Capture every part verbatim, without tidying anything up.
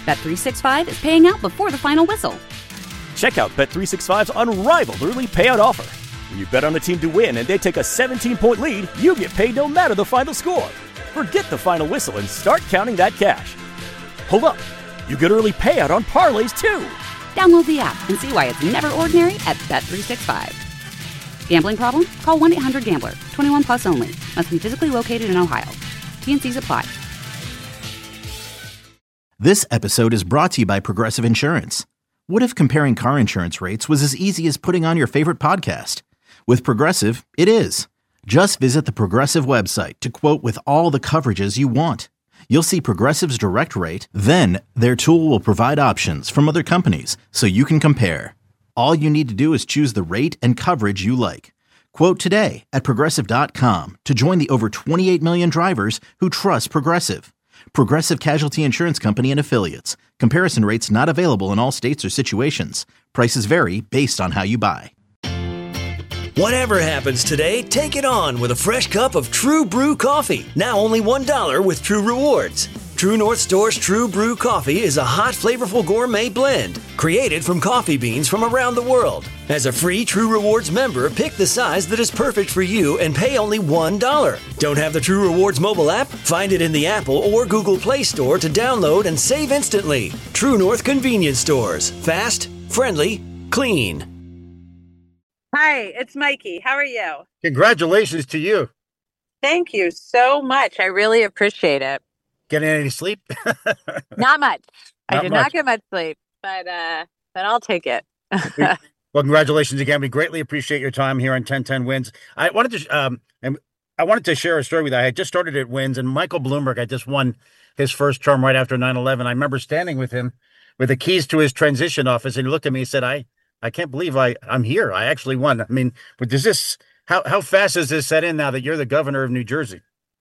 Bet three sixty-five is paying out before the final whistle. Check out Bet three sixty-five's unrivaled early payout offer. When you bet on a team to win and they take a seventeen-point lead, you get paid no matter the final score. Forget the final whistle and start counting that cash. Hold up. You get early payout on parlays, too. Download the app and see why it's never ordinary at Bet three sixty-five. Gambling problem? Call one eight hundred gambler. twenty-one plus only. Must be physically located in Ohio. T N Cs apply. This episode is brought to you by Progressive Insurance. What if comparing car insurance rates was as easy as putting on your favorite podcast? With Progressive, it is. Just visit the Progressive website to quote with all the coverages you want. You'll see Progressive's direct rate, then their tool will provide options from other companies so you can compare. All you need to do is choose the rate and coverage you like. Quote today at progressive dot com to join the over twenty-eight million drivers who trust Progressive. Progressive Casualty Insurance Company and Affiliates. Comparison rates not available in all states or situations. Prices vary based on how you buy. Whatever happens today, take it on with a fresh cup of True Brew coffee. Now only one dollar with True Rewards. True North Store's True Brew coffee is a hot, flavorful gourmet blend created from coffee beans from around the world. As a free True Rewards member, pick the size that is perfect for you and pay only one dollar. Don't have the True Rewards mobile app? Find it in the Apple or Google Play Store to download and save instantly. True North Convenience Stores. Fast, friendly, clean. Hi, it's Mikey. How are you? Congratulations to you. Thank you so much. I really appreciate it. Getting any sleep? Not much. I Not did much. not get much sleep, but uh, but I'll take it. Well, congratulations again. We greatly appreciate your time here on ten ten Wins. I wanted to um, and I wanted to share a story with you. I had just started at Wins, and Michael Bloomberg had just won his first term right after nine eleven. I remember standing with him with the keys to his transition office, and he looked at me and said, "I." I can't believe I, I'm here. I actually won. I mean, but does this, how, how fast does this set in now that you're the governor of New Jersey?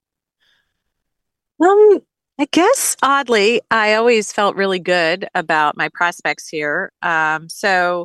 Um, I guess oddly, I always felt really good about my prospects here. Um, so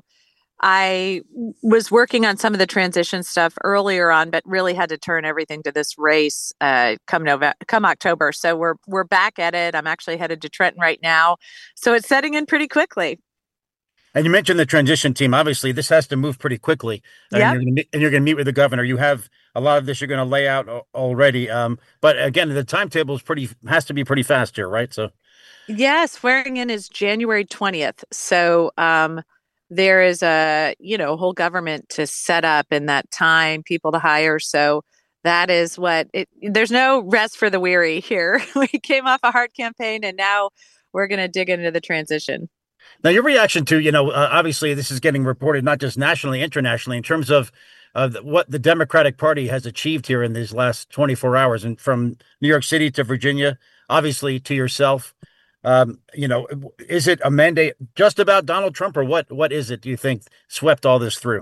I was working on some of the transition stuff earlier on, but really had to turn everything to this race uh, come November, come October. So we're we're back at it. I'm actually headed to Trenton right now, so it's setting in pretty quickly. And you mentioned the transition team. Obviously, this has to move pretty quickly. And Yep. you're gonna meet, and you're going to meet with the governor. You have a lot of this you're going to lay out a- already. Um, but again, the timetable is pretty has to be pretty fast here, right? So, Yeah, swearing in is January twentieth. So um, there is a, you know, whole government to set up in that time, people to hire. So that is what it, there's no rest for the weary here. We came off a hard campaign and now we're going to dig into the transition. now your reaction to, you know, uh, obviously this is getting reported not just nationally, internationally, in terms of of the- what the Democratic Party has achieved here in these last twenty-four hours, and from New York City to Virginia, obviously to yourself. Um, you know, is it a mandate just about Donald Trump, or what? What is it? Do you think swept all this through?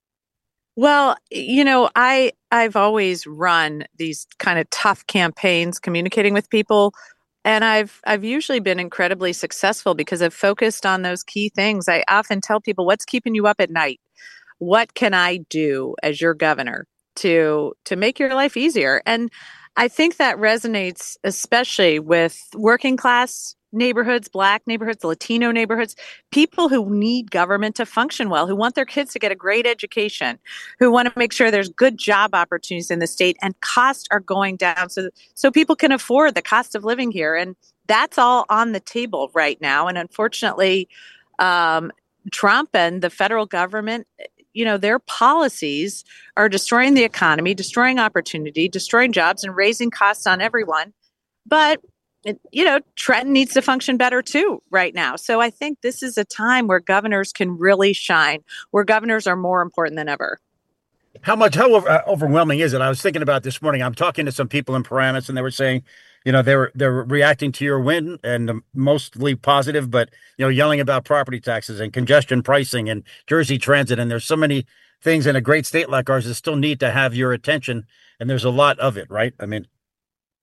Well, you know, I I've always run these kind of tough campaigns communicating with people, and I've I've usually been incredibly successful because I've focused on those key things. I often tell people, what's keeping you up at night? What can I do as your governor to to make your life easier? And I think that resonates especially with working class neighborhoods, Black neighborhoods, Latino neighborhoods, people who need government to function well, who want their kids to get a great education, who want to make sure there's good job opportunities in the state and costs are going down so so people can afford the cost of living here. And that's all on the table right now. And unfortunately, um, Trump and the federal government, you know, their policies are destroying the economy, destroying opportunity, destroying jobs, and raising costs on everyone. But, it, you know, Trenton needs to function better too right now. So I think this is a time where governors can really shine, where governors are more important than ever. How much, how over, uh, overwhelming is it? I was thinking about this morning. I'm talking to some people in Paramus, and they were saying, you know, they were they're reacting to your win and um, mostly positive, but you know, yelling about property taxes and congestion pricing and Jersey Transit. And there's so many things in a great state like ours that still need to have your attention, and there's a lot of it, right? I mean,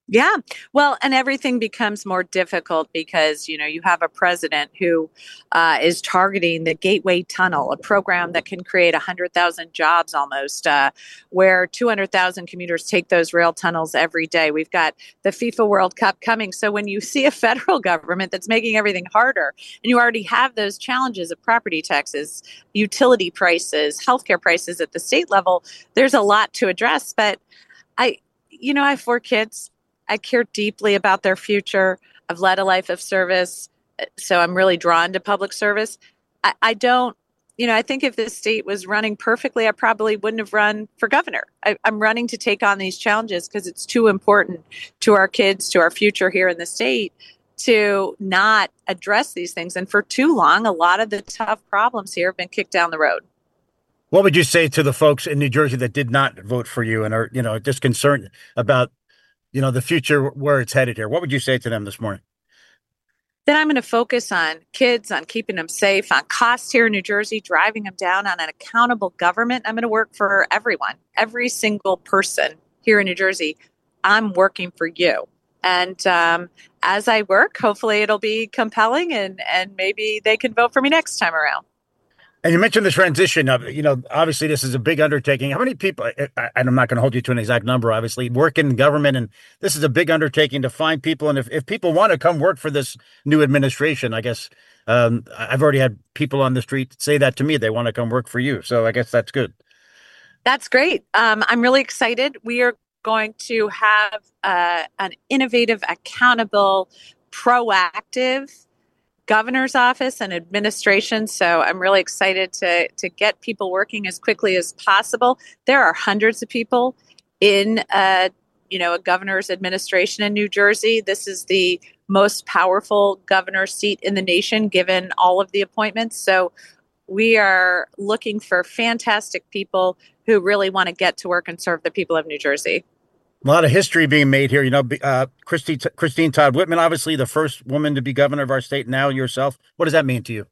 Yeah. Well, and everything becomes more difficult because, you know, you have a president who uh, is targeting the Gateway Tunnel, a program that can create one hundred thousand jobs almost, uh, where two hundred thousand commuters take those rail tunnels every day. We've got the FIFA World Cup coming. So when you see a federal government that's making everything harder, and you already have those challenges of property taxes, utility prices, healthcare prices at the state level, there's a lot to address. But I, you know, I have four kids. I care deeply about their future. I've led a life of service, so I'm really drawn to public service. I, I don't, you know, I think if this state was running perfectly, I probably wouldn't have run for governor. I, I'm running to take on these challenges because it's too important to our kids, to our future here in the state, to not address these things. And for too long, a lot of the tough problems here have been kicked down the road. What would you say to the folks in New Jersey that did not vote for you and are, you know, just concerned about, you know, the future, where it's headed here? What would you say to them this morning? Then I'm going to focus on kids, on keeping them safe, on costs here in New Jersey, driving them down, on an accountable government. I'm going to work for everyone, every single person here in New Jersey. I'm working for you. And um, as I work, hopefully it'll be compelling and, and maybe they can vote for me next time around. And you mentioned the transition of, you know, obviously this is a big undertaking. How many people, and I'm not going to hold you to an exact number, obviously, work in government, and this is a big undertaking to find people. And if, if people want to come work for this new administration, I guess um, I've already had people on the street say that to me. They want to come work for you. So I guess that's good. That's great. Um, I'm really excited. We are going to have uh, an innovative, accountable, proactive governor's office and administration. So I'm really excited to to get people working as quickly as possible. There are hundreds of people in uh, you know, a governor's administration in New Jersey. This is the most powerful governor's seat in the nation, given all of the appointments. So we are looking for fantastic people who really want to get to work and serve the people of New Jersey. A lot of history being made here. You know, uh, Christine, Christine Todd Whitman, obviously the first woman to be governor of our state. Now yourself. What does that mean to you?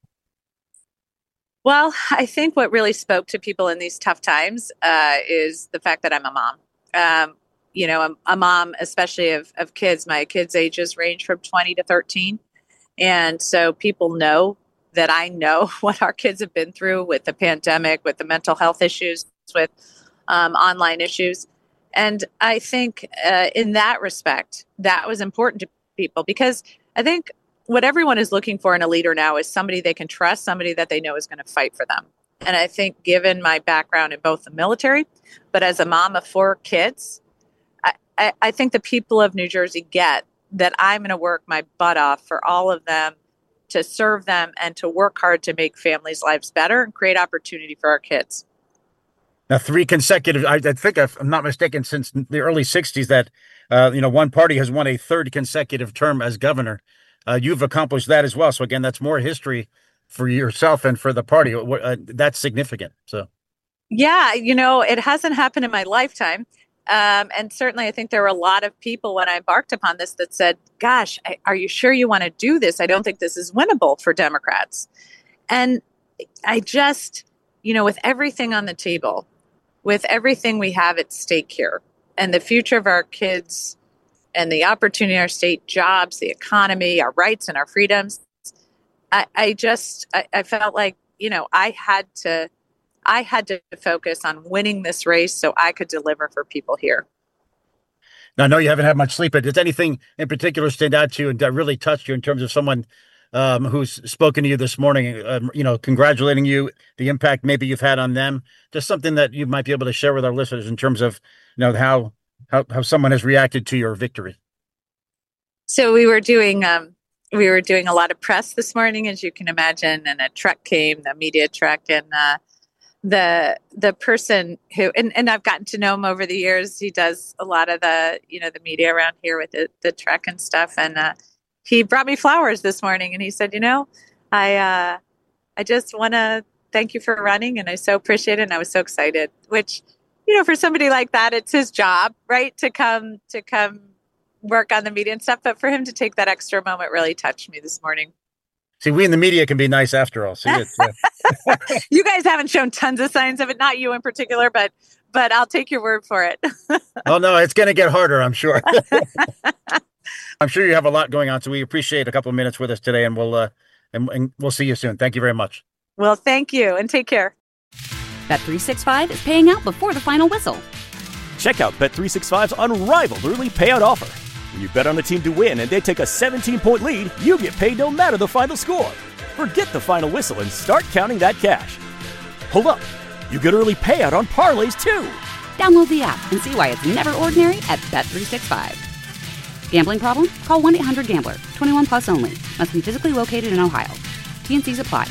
Well, I think what really spoke to people in these tough times uh, is the fact that I'm a mom. Um, you know, I'm a mom, especially of, of kids. My kids' ages range from twenty to thirteen. And so people know that I know what our kids have been through with the pandemic, with the mental health issues, with um, online issues. And I think uh, in that respect, that was important to people, because I think what everyone is looking for in a leader now is somebody they can trust, somebody that they know is going to fight for them. And I think given my background in both the military, but as a mom of four kids, I, I, I think the people of New Jersey get that I'm going to work my butt off for all of them, to serve them and to work hard to make families' lives better and create opportunity for our kids. Now, three consecutive, I, I think, if I'm not mistaken, since the early sixties that, uh, you know, one party has won a third consecutive term as governor. Uh, you've accomplished that as well. So, again, that's more history for yourself and for the party. Uh, that's significant. So, yeah, you know, it hasn't happened in my lifetime. Um, and certainly, I think there were a lot of people when I embarked upon this that said, gosh, I, are you sure you want to do this? I don't think this is winnable for Democrats. And I just, you know, with everything on the table, with everything we have at stake here, and the future of our kids and the opportunity in our state, jobs, the economy, our rights and our freedoms, I, I just, I, I felt like, you know, I had to, I had to focus on winning this race so I could deliver for people here. Now, I know you haven't had much sleep, but does anything in particular stand out to you and that really touched you in terms of someone um, who's spoken to you this morning, uh, you know, congratulating you, the impact maybe you've had on them, just something that you might be able to share with our listeners in terms of, you know, how, how, how someone has reacted to your victory? So we were doing, um, we were doing a lot of press this morning, as you can imagine, and a truck came, the media truck, and uh, the the person who, and, and I've gotten to know him over the years. He does a lot of the, you know, the media around here with the, the truck and stuff. And uh, he brought me flowers this morning, and he said, you know, I uh, I just want to thank you for running, and I so appreciate it, and I was so excited. Which, you know, for somebody like that, it's his job, right, to come to come work on the media and stuff. But for him to take that extra moment really touched me this morning. See, we in the media can be nice after all. See, it's, uh... You guys haven't shown tons of signs of it, not you in particular, but but I'll take your word for it. Oh, no, it's going to get harder, I'm sure. I'm sure you have a lot going on, so we appreciate a couple of minutes with us today, and we'll uh, and, and we'll see you soon. Thank you very much. Well, thank you, and take care. Bet three sixty-five is paying out before the final whistle. Check out Bet three sixty-five's unrivaled early payout offer. When you bet on a team to win and they take a seventeen-point lead, you get paid no matter the final score. Forget the final whistle and start counting that cash. Hold up. You get early payout on parlays, too. Download the app and see why it's never ordinary at Bet three sixty-five. Gambling problem? Call one eight hundred gambler. twenty-one plus only. Must be physically located in Ohio. T N Cs apply.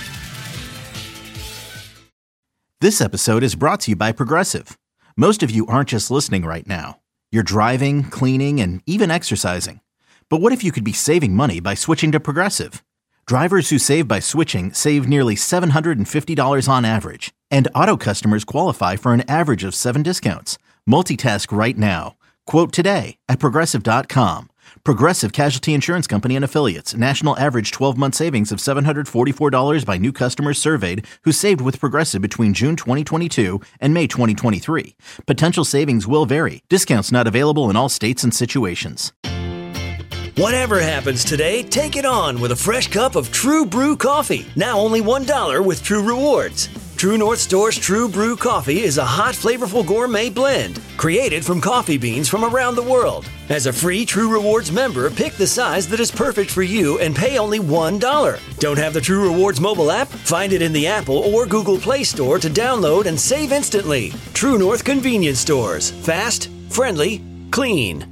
This episode is brought to you by Progressive. Most of you aren't just listening right now. You're driving, cleaning, and even exercising. But what if you could be saving money by switching to Progressive? Drivers who save by switching save nearly seven hundred fifty dollars on average. And auto customers qualify for an average of seven discounts. Multitask right now. Quote today at Progressive dot com. Progressive Casualty Insurance Company and Affiliates. National average twelve-month savings of seven hundred forty-four dollars by new customers surveyed who saved with Progressive between June twenty twenty-two and May twenty twenty-three. Potential savings will vary. Discounts not available in all states and situations. Whatever happens today, take it on with a fresh cup of True Brew coffee. Now only one dollar with True Rewards. True North Store's True Brew coffee is a hot, flavorful gourmet blend created from coffee beans from around the world. As a free True Rewards member, pick the size that is perfect for you and pay only one dollar. Don't have the True Rewards mobile app? Find it in the Apple or Google Play Store to download and save instantly. True North Convenience Stores. Fast, friendly, clean.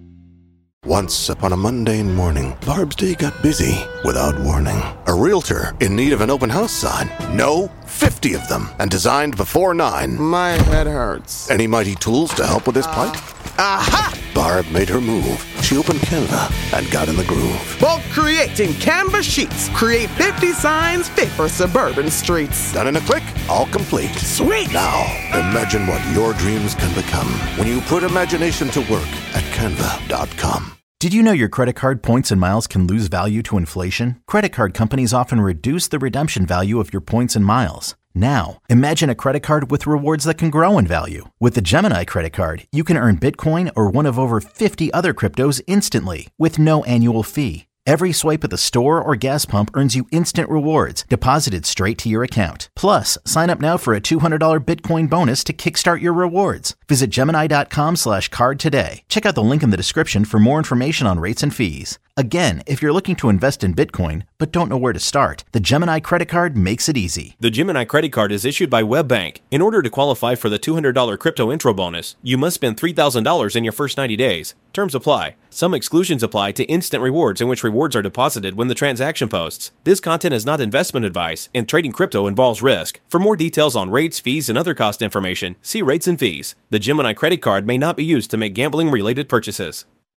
Once upon a mundane morning, Barb's day got busy without warning. A realtor in need of an open house sign. No, fifty of them, and designed before nine. My head hurts. Any mighty tools to help with this plight? Aha! Barb made her move. She opened Canva and got in the groove. Bulk creating Canva sheets. Create fifty signs fit for suburban streets. Done in a click, all complete. Sweet! Now, imagine what your dreams can become when you put imagination to work at Canva dot com. Did you know your credit card points and miles can lose value to inflation? Credit card companies often reduce the redemption value of your points and miles. Now, imagine a credit card with rewards that can grow in value. With the Gemini credit card, you can earn Bitcoin or one of over fifty other cryptos instantly with no annual fee. Every swipe at the store or gas pump earns you instant rewards deposited straight to your account. Plus, sign up now for a two hundred dollars Bitcoin bonus to kickstart your rewards. Visit Gemini dot com slash card today. Check out the link in the description for more information on rates and fees. Again, if you're looking to invest in Bitcoin but don't know where to start, the Gemini credit card makes it easy. The Gemini credit card is issued by WebBank. In order to qualify for the two hundred dollars crypto intro bonus, you must spend three thousand dollars in your first ninety days. Terms apply. Some exclusions apply to instant rewards in which rewards are deposited when the transaction posts. This content is not investment advice, and trading crypto involves risk. For more details on rates, fees, and other cost information, see rates and fees. The Gemini credit card may not be used to make gambling-related purchases.